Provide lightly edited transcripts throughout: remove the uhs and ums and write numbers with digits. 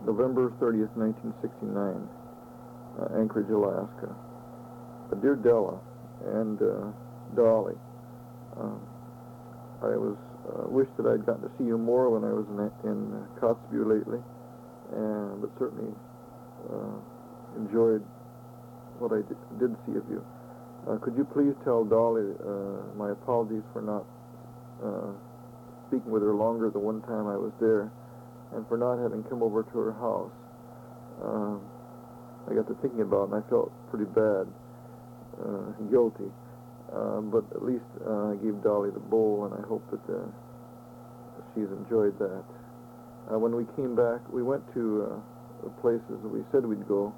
November 30th, 1969, Anchorage, Alaska. Dear Della and Dolly, I wish that I'd gotten to see you more when I was in Kotzebue lately, but certainly enjoyed what I did see of you. Could you please tell Dolly my apologies for not speaking with her longer the one time I was there, and for not having come over to her house. I got to thinking about it, and I felt pretty bad, guilty. But at least I gave Dolly the bowl, and I hope that she's enjoyed that. When we came back, we went to the places that we said we'd go.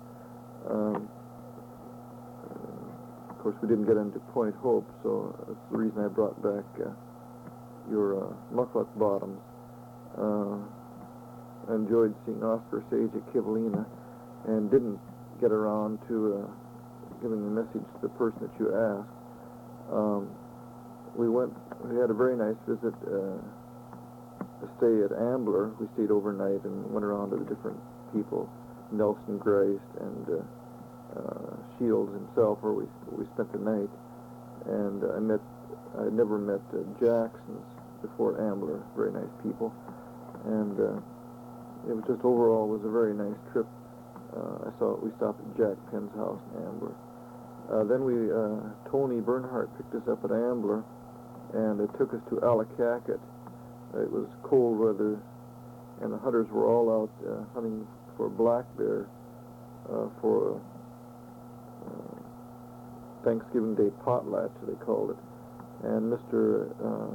Of course, we didn't get into Point Hope, so that's the reason I brought back your Muckluck Bottoms. I enjoyed seeing Oscar Sage at Kivalina, and didn't get around to giving the message to the person that you asked. We had a very nice visit, a stay at Ambler. We stayed overnight and went around to the different people, Nelson Grist and Shields himself, where we spent the night. And I never met Jacksons before Ambler, very nice people. And it was just overall was a very nice trip. We stopped at Jack Penn's house in Ambler. Then Tony Bernhardt picked us up at Ambler, and it took us to Allakaket. It was cold weather, and the hunters were all out hunting for black bear for Thanksgiving Day potlatch, they called it. And Mr.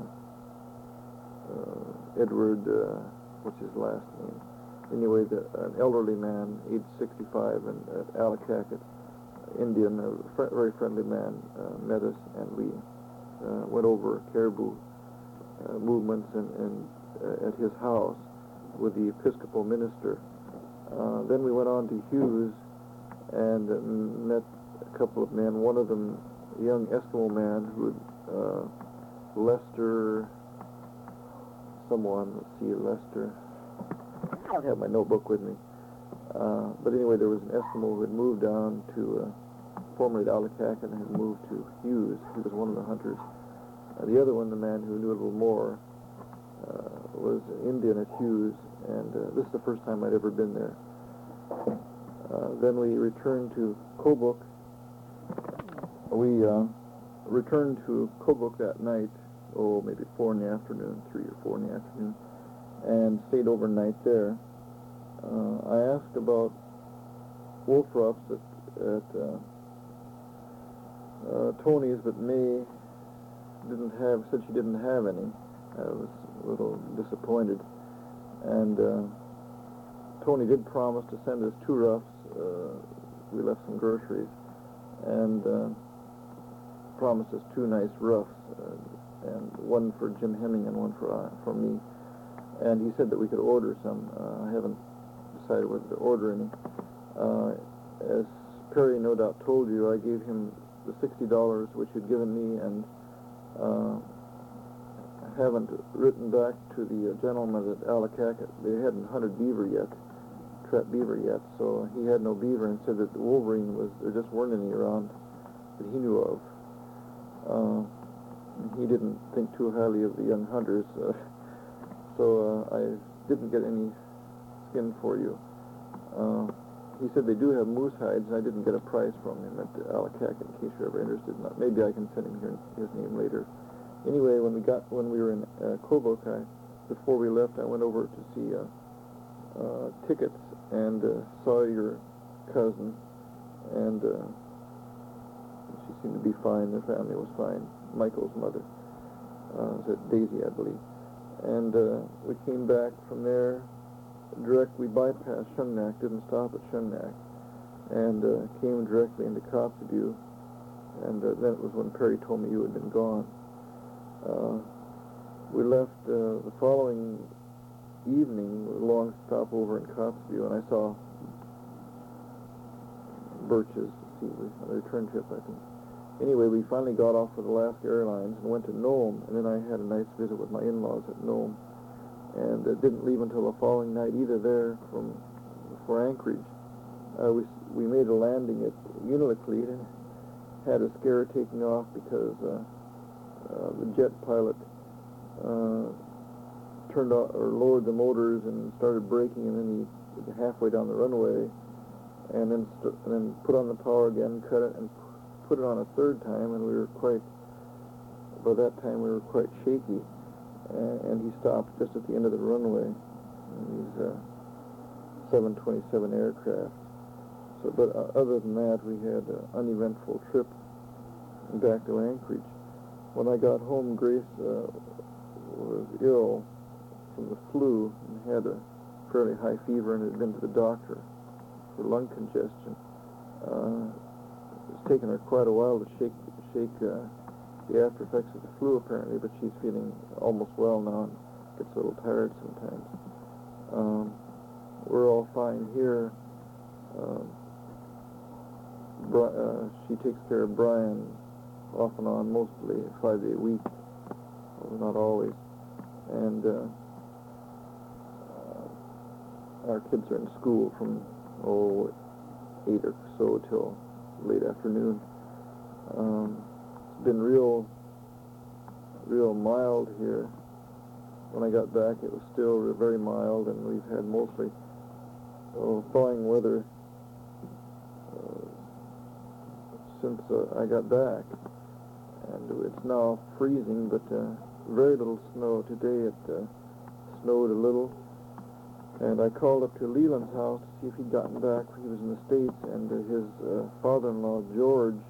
Edward, what's his last name? Anyway, an elderly man, age 65, and at Allakaket, Indian, a very friendly man, met us, and we went over caribou movements and at his house with the Episcopal minister. Then we went on to Hughes and met a couple of men. One of them, a young Eskimo man who Lester, Lester. I don't have my notebook with me. But anyway, there was an Eskimo who had moved down to, formerly to Allakaket, and had moved to Hughes. He was one of the hunters. The other one, the man who knew a little more, was Indian at Hughes, and this is the first time I'd ever been there. Then we returned to Kobuk. We returned to Kobuk that night, maybe 4 in the afternoon, 3 or 4 in the afternoon, and stayed overnight there. I asked about wolf ruffs at Tony's, but May said she didn't have any. I was a little disappointed. And Tony did promise to send us 2 ruffs. We left some groceries, and promised us 2 nice ruffs, and one for Jim Hemming and one for me. And he said that we could order some. I haven't decided whether to order any. As Perry no doubt told you, I gave him the $60 which he'd given me, and haven't written back to the gentleman at Allakaket. They hadn't hunted beaver yet, trapped beaver yet, so he had no beaver, and said that the wolverine there just weren't any around that he knew of. He didn't think too highly of the young hunters, so I didn't get any skin for you. He said they do have moose hides, and I didn't get a price from him at Allakaket, in case you're ever interested in that. Maybe I can send him his name later. Anyway, when we were in Kobuk, before we left, I went over to see tickets, and saw your cousin, and she seemed to be fine. The family was fine. Michael's mother was at Daisy, I believe. And we came back from there direct. We bypassed Shungnak, didn't stop at Shungnak, and came directly into Kotzebue. And then it was when Perry told me you had been gone. We left the following evening with a long stopover in Kotzebue, and I saw birches. On a return trip, I think. Anyway, we finally got off with Alaska Airlines and went to Nome, and then I had a nice visit with my in-laws at Nome, and didn't leave until the following night either there from for Anchorage. We made a landing at Unalakleet and had a scare taking off because the jet pilot turned off or lowered the motors and started braking, and then he halfway down the runway, and then put on the power again, cut it, and put it on a third time, and by that time we were quite shaky, and he stopped just at the end of the runway. And these 727 aircraft. So, but other than that, we had an uneventful trip back to Anchorage. When I got home, Grace was ill from the flu and had a fairly high fever and had been to the doctor for lung congestion. It's taken her quite a while to shake the after effects of the flu, apparently, but she's feeling almost well now and gets a little tired sometimes. We're all fine here. She takes care of Brian off and on, mostly 5 days a week, not always. And our kids are in school from 8 or so till late afternoon. It's been real mild here. When I got back, it was still very mild, and we've had mostly thawing weather since I got back. And it's now freezing, but very little snow. Today it snowed a little. And I called up to Leland's house to see if he'd gotten back. He was in the States, and his father-in-law, George,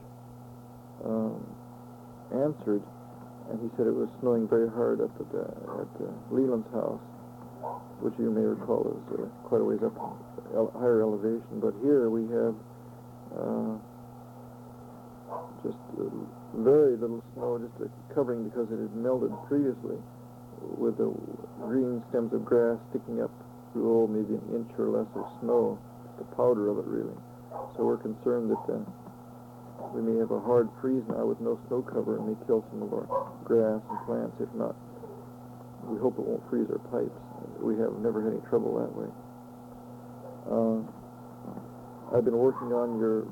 answered, and he said it was snowing very hard up at Leland's house, which you may recall is quite a ways up, higher elevation. But here we have just very little snow, just a covering because it had melted previously, with the green stems of grass sticking up through maybe an inch or less of snow, just a powder of it really. So we're concerned that we may have a hard freeze now with no snow cover and may kill some of our grass and plants. If not, we hope it won't freeze our pipes. We have never had any trouble that way. I've been working on your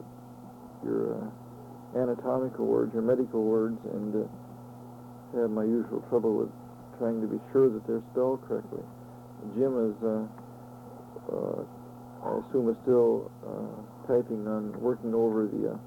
anatomical words, your medical words, and have my usual trouble with trying to be sure that they're spelled correctly. Jim is, I assume, is still typing on, working over the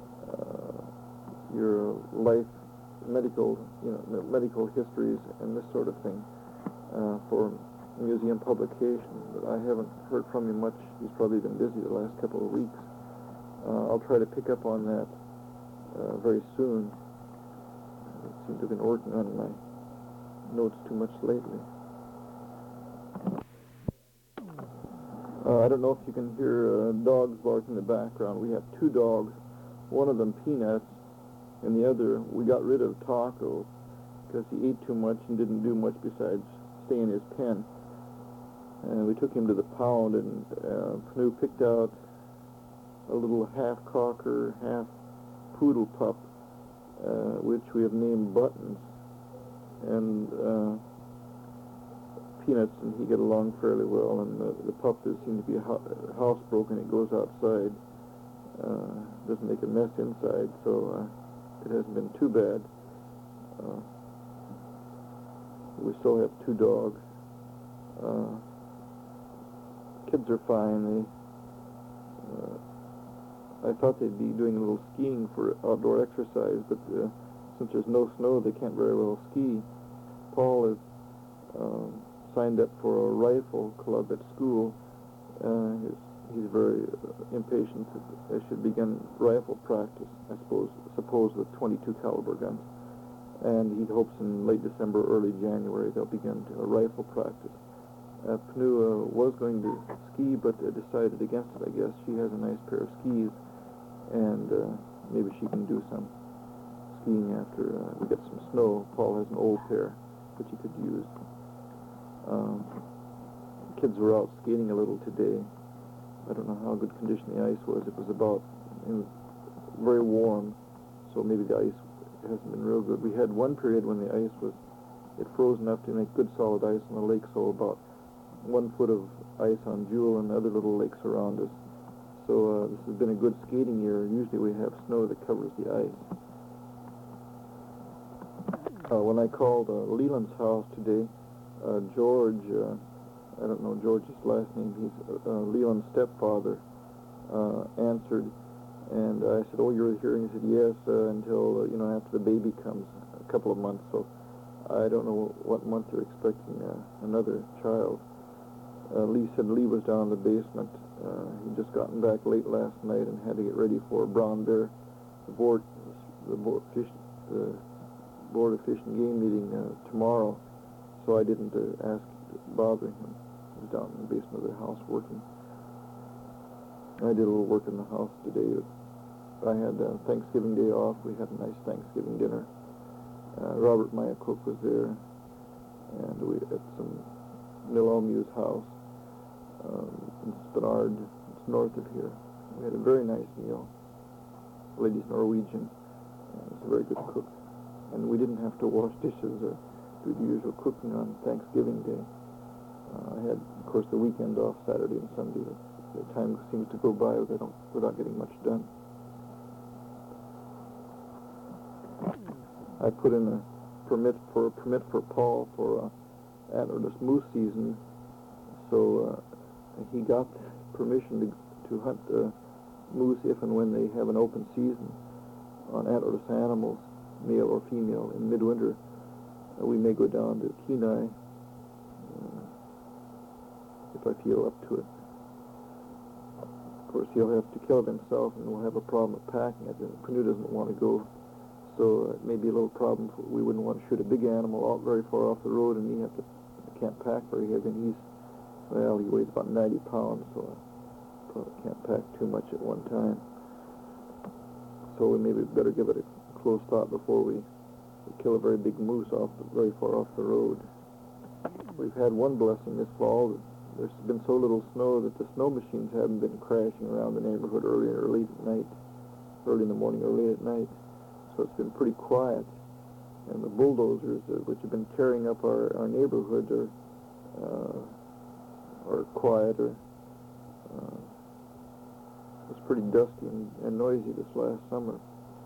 your life medical, medical histories and this sort of thing for museum publication. But I haven't heard from him much. He's probably been busy the last couple of weeks. I'll try to pick up on that very soon. I seem to have been working on my notes too much lately. I don't know if you can hear dogs barking in the background. We have 2 dogs, one of them Peanuts, and the other we got rid of, Taco, because he ate too much and didn't do much besides stay in his pen. And we took him to the pound, and Pnu picked out a little half-cocker, half-poodle pup, which we have named Buttons. And Peanuts and he get along fairly well, and the pup seems to be housebroken. It goes outside, doesn't make a mess inside, so it hasn't been too bad. We still have 2 dogs. Kids are fine. I thought they'd be doing a little skiing for outdoor exercise, but since there's no snow, they can't very well ski. Paul is signed up for a rifle club at school. He's very impatient that they should begin rifle practice, I suppose with 22 caliber guns. And he hopes in late December, early January, they'll begin rifle practice. Pnu was going to ski, but decided against it, I guess. She has a nice pair of skis, and maybe she can do some skiing after we get some snow. Paul has an old pair which he could use. Kids were out skating a little today. I don't know how good condition the ice was. It was very warm, so maybe the ice hasn't been real good. We had one period when the ice it froze enough to make good solid ice on the lake, so about 1 foot of ice on Jewel and other little lakes around us. So this has been a good skating year. Usually we have snow that covers the ice. When I called Leland's house today, George, I don't know George's last name, he's Leland's stepfather, answered, and I said, "Oh, you're here?" And he said, "Yes, until, after the baby comes, a couple of months." So I don't know what month they're expecting another child. Lee said Lee was down in the basement. He'd just gotten back late last night and had to get ready for Brown Bear, the Board of Fish and Game meeting tomorrow. So I didn't ask to bother him. He was down in the basement of the house working. I did a little work in the house today. I had Thanksgiving Day off. We had a nice Thanksgiving dinner. Robert Myacook was there, and we at some Milomew's house in Spenard. It's north of here. We had a very nice meal. The lady's Norwegian. It's a very good cook. And we didn't have to wash dishes or do the usual cooking on Thanksgiving Day. I had, of course, the weekend off, Saturday and Sunday. The time seems to go by without getting much done. I put in a permit for Paul for antlerless moose season, so he got permission to hunt moose if and when they have an open season on antlerless animals, male or female, in midwinter. We may go down to Kenai if I feel up to it. Of course, he'll have to kill it himself, and we'll have a problem with packing it. Panu doesn't want to go, so it may be a little problem. We wouldn't want to shoot a big animal out very far off the road, and he can't pack very heavy. And he weighs about 90 pounds, so I probably can't pack too much at one time. So we maybe better give it a close thought before we kill a very big moose very far off the road. We've had one blessing this fall. There's been so little snow that the snow machines haven't been crashing around the neighborhood early in the morning or late at night. So it's been pretty quiet. And the bulldozers, which have been tearing up our neighborhood, are quieter. It was pretty dusty and noisy this last summer.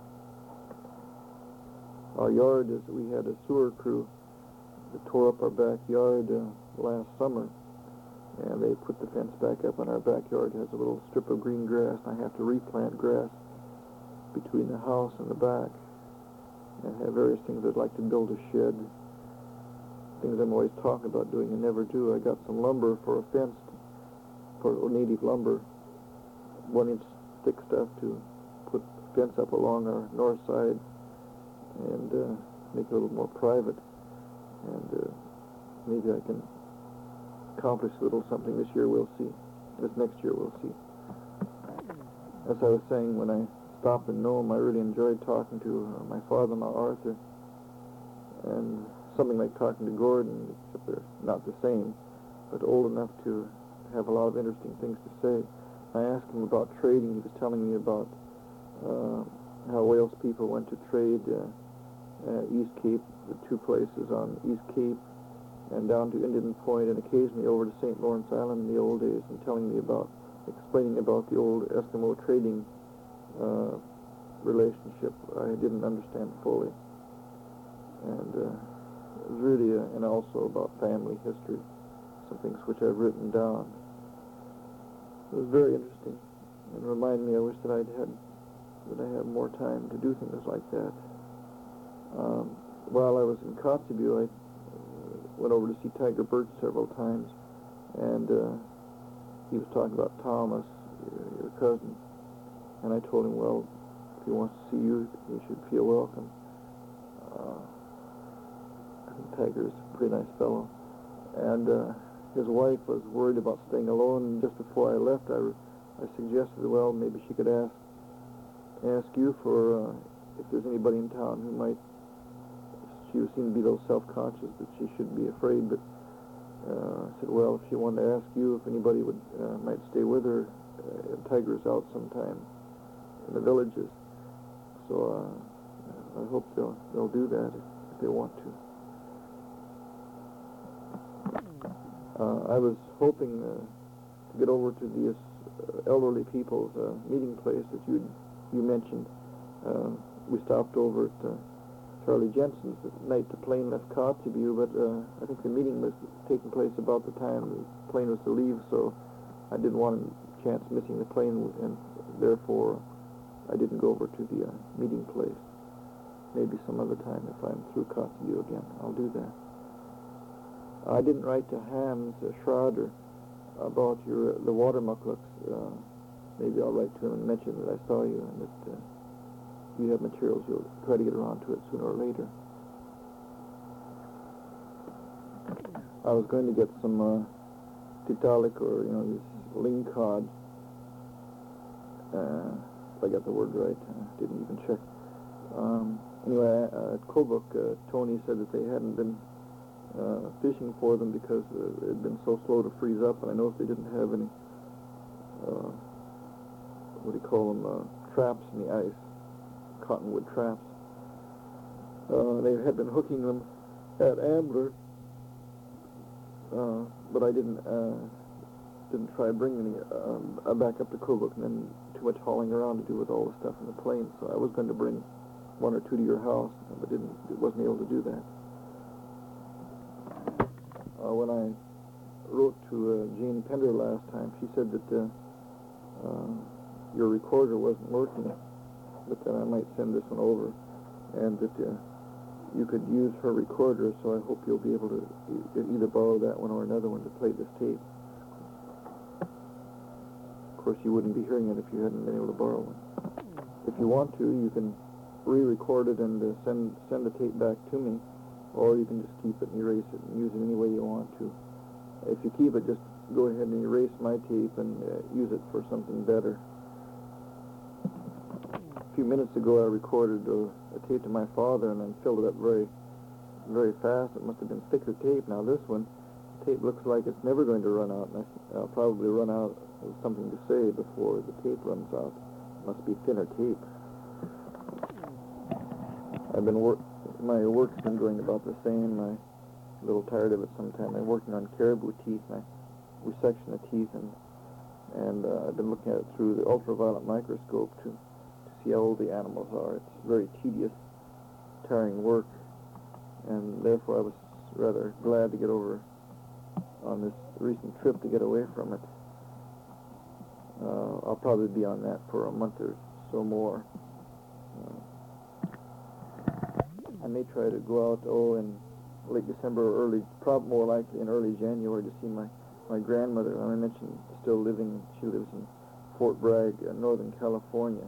Our yard we had a sewer crew that tore up our backyard last summer, and they put the fence back up, and our backyard has a little strip of green grass. I have to replant grass between the house and the back, and have various things. I'd like to build a shed, things I'm always talking about doing and never do. I got some lumber for a fence, for native lumber, 1-inch thick stuff to put the fence up along our north side and make it a little more private. And maybe I can accomplish a little something this year. We'll see. This next year we'll see. As I was saying, when I stopped in Nome, I really enjoyed talking to my father-in-law, Arthur. And something like talking to Gordon, except they're not the same, but old enough to have a lot of interesting things to say. I asked him about trading. He was telling me about how Wales people went to trade East Cape, the 2 places on East Cape, and down to Indian Point, and occasionally over to St. Lawrence Island in the old days, and explaining about the old Eskimo trading relationship. I didn't understand fully. And it was really, and also about family history, some things which I've written down. It was very interesting, and reminded me, I wish that I had more time to do things like that. While I was in Kotzebue, I went over to see Tiger Birch several times, and he was talking about Thomas, your cousin, and I told him, well, if he wants to see you, he should feel welcome. I think Tiger's a pretty nice fellow. And his wife was worried about staying alone, and just before I left, I suggested, well, maybe she could ask you for if there's anybody in town who might. She seemed to be a little self-conscious that she shouldn't be afraid, but I said, well, if she wanted to ask you if anybody might stay with her, Tiger's out sometime in the villages. So I hope they'll do that if they want to. I was hoping to get over to this elderly people's meeting place that you mentioned. We stopped over at Charlie Jensen's the night the plane left Kotzebue, but I think the meeting was taking place about the time the plane was to leave, so I didn't want a chance missing the plane, and therefore I didn't go over to the meeting place. Maybe some other time if I'm through Kotzebue again, I'll do that. I didn't write to Hans Schrader about the water mucklucks. Maybe I'll write to him and mention that I saw you and that you have materials. You'll try to get around to it sooner or later. I was going to get some Tiktaalik, or these ling cod. If I got the word right, didn't even check. Anyway, at Kobuk, Tony said that they hadn't been fishing for them because it had been so slow to freeze up, and I noticed they didn't have any, what do you call them, traps in the ice, cottonwood traps. They had been hooking them at Ambler, but I didn't try bringing any back up to Kobuk, and then too much hauling around to do with all the stuff in the plane, so I was going to bring one or two to your house, but wasn't able to do that. When I wrote to Jane Pender last time, she said that your recorder wasn't working, but that I might send this one over, and that you could use her recorder, so I hope you'll be able to either borrow that one or another one to play this tape. Of course, you wouldn't be hearing it if you hadn't been able to borrow one. If you want to, you can re-record it and send the tape back to me, or you can just keep it and erase it and use it any way you want to. If you keep it, just go ahead and erase my tape and use it for something better. A few minutes ago, I recorded a tape to my father, and then filled it up very, very fast. It must have been thicker tape. Now this one, tape looks like it's never going to run out, and I'll probably run out of something to say before the tape runs out. It must be thinner tape. My work's been going about the same. I'm a little tired of it sometimes. I'm working on caribou teeth. I resection the teeth, and I've been looking at it through the ultraviolet microscope to see how old the animals are. It's very tedious, tiring work, and therefore I was rather glad to get over on this recent trip to get away from it. I'll probably be on that for a month or so more. I may try to go out, in late December or probably more likely in early January, to see my grandmother. I mentioned still living. She lives in Fort Bragg, Northern California.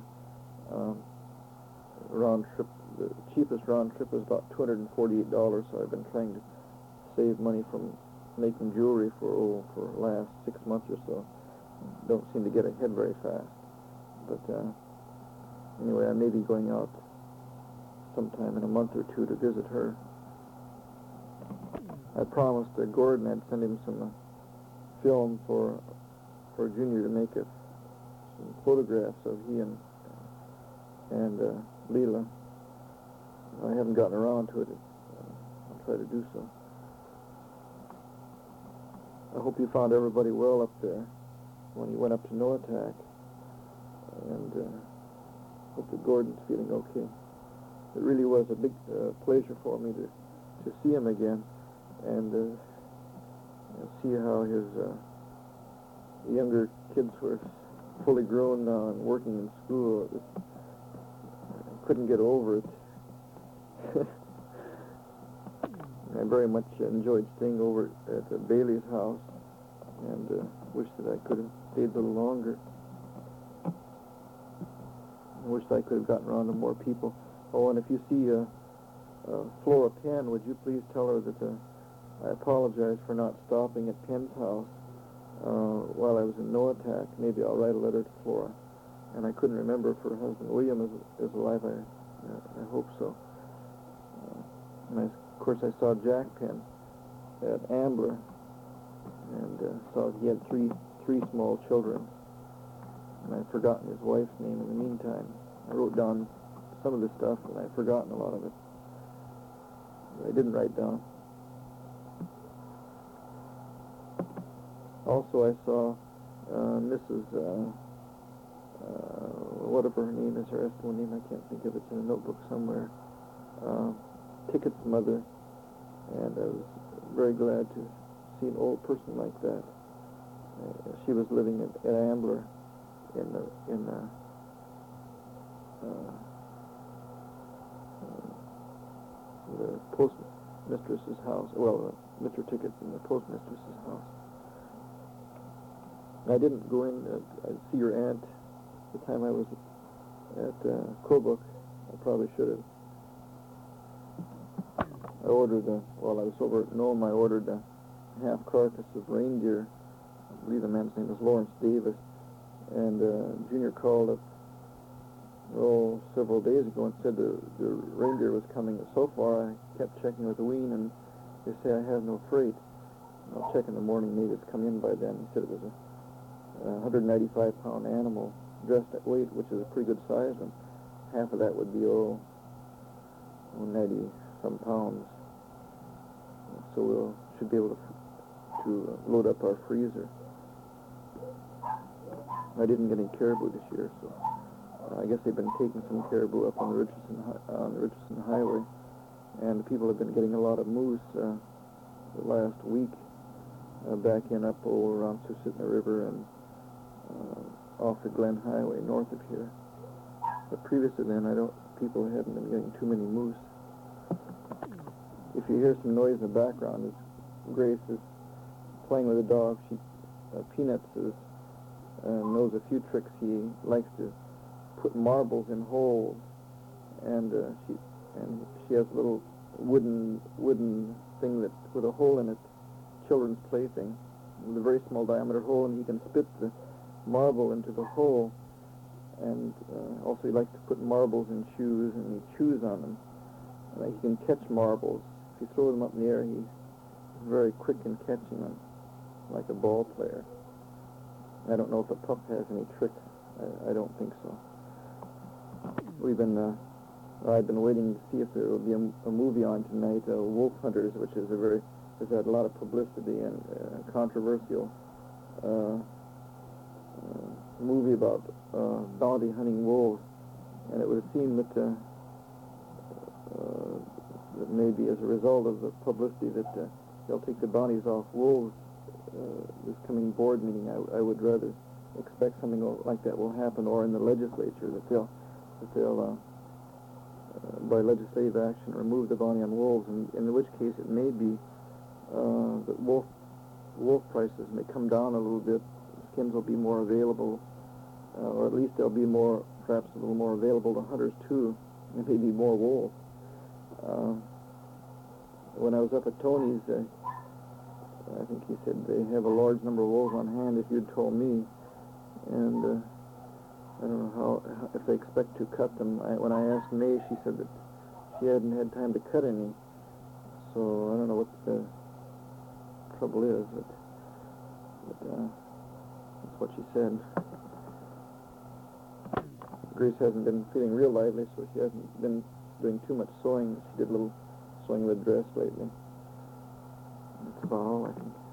Round trip, the cheapest round trip was about $248. So I've been trying to save money from making jewelry for the last 6 months or so. Don't seem to get ahead very fast. But anyway, I may be going out sometime in a month or two to visit her. I promised Gordon I'd send him some film for Junior to make some photographs of he and Leela. I haven't gotten around to it. I'll try to do so. I hope you found everybody well up there when you went up to Noatak, and hope that Gordon's feeling okay. It really was a big pleasure for me to see him again, and see how his younger kids were fully grown now and working in school. I couldn't get over it. I very much enjoyed staying over at Bailey's house, and wish that I could have stayed a little longer. I wish I could have gotten around to more people. Oh, and if you see Flora Penn, would you please tell her that I apologize for not stopping at Penn's house while I was in Noatak. Maybe I'll write a letter to Flora. And I couldn't remember if her husband William is alive. I hope so. And of course I saw Jack Penn at Ambler, and saw he had three small children. And I've forgotten his wife's name in the meantime. I wrote down some of the stuff, and I've forgotten a lot of it. But I didn't write down. Also, I saw Mrs. Whatever her name is, her Eskimo name, I can't think of it. It's in a notebook somewhere. Ticket's mother, and I was very glad to see an old person like that. She was living at Ambler in the postmistress's house. Well, Mr. Ticket's in the postmistress's house. I didn't go in to see your aunt the time I was at Kobuk. I probably should have. I ordered, while I was over at Nome, I ordered a half carcass of reindeer. I believe the man's name is Lawrence Davis. And Junior called up, several days ago and said the reindeer was coming. So far, I kept checking with Ween, and they say I have no freight. I'll check in the morning. Maybe it's come in by then. He said it was a 195-pound animal, dressed at weight, which is a pretty good size, and half of that would be 90-some pounds. So we should be able to load up our freezer. I didn't get any caribou this year, so I guess they've been taking some caribou up on the Richardson Highway, and the people have been getting a lot of moose the last week back up around Susitna River and off the Glen Highway north of here. But previous to then, people hadn't been getting too many moose. If you hear some noise in the background, Grace is playing with a dog. Peanuts knows a few tricks. He likes to put marbles in holes, and she has a little wooden thing with a hole in it, children's plaything, with a very small diameter hole, and he can spit the marble into the hole. And also he likes to put marbles in shoes, and he chews on them. He can catch marbles. If you throw them up in the air, he's very quick in catching them, like a ball player. I don't know if the pup has any trick. I don't think so. I've been waiting to see if there will be a movie on tonight, Wolf Hunters, which has had a lot of publicity and controversial movie about bounty hunting wolves. And it would seem that maybe as a result of the publicity that they'll take the bounties off wolves this coming board meeting. I would rather expect something like that will happen, or in the legislature that they'll by legislative action remove the bounty on wolves, and in which case it may be that wolf prices may come down a little bit. Skins will be more available, or at least they'll be perhaps a little more available to hunters too. There may be more wolves. When I was up at Tony's, I think he said they have a large number of wolves on hand, if you'd told me. And I don't know if they expect to cut them. When I asked May, she said that she hadn't had time to cut any. So I don't know what the trouble is, but that's what she said. Grace hasn't been feeling real lively, so she hasn't been doing too much sewing. She did a little sewing with a dress lately. That's about all, I think.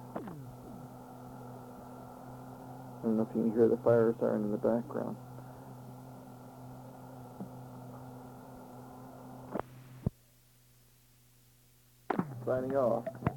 I don't know if you can hear the fire siren in the background. Signing off.